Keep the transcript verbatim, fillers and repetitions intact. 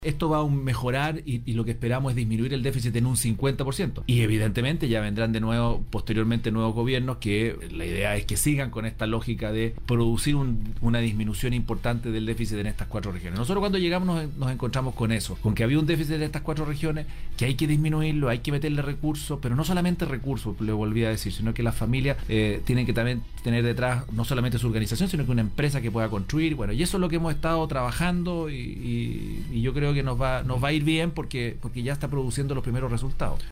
Esto va a mejorar y, y lo que esperamos es disminuir el déficit en un cincuenta por ciento. Y evidentemente ya vendrán de nuevo, posteriormente, nuevos gobiernos que la idea es que sigan con esta lógica de producir un, una disminución importante del déficit en estas cuatro regiones. Nosotros cuando llegamos nos, nos encontramos con eso, con que había un déficit en estas cuatro regiones, que hay que disminuirlo, hay que meterle recursos, pero no solamente recursos, le volví a decir, sino que las familias eh, tienen que también tener detrás no solamente su organización, sino que una empresa que pueda construir. Bueno, y eso es lo que hemos estado trabajando y, y, y yo creo que nos va, nos va a ir bien porque, porque ya está produciendo los primeros resultados.